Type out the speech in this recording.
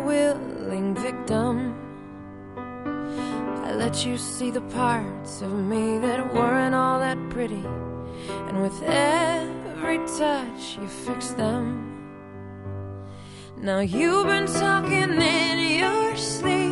willing victim. I let you see the parts of me that weren't all that pretty, and with every touch you fixed them. Now you've been talking in your sleep,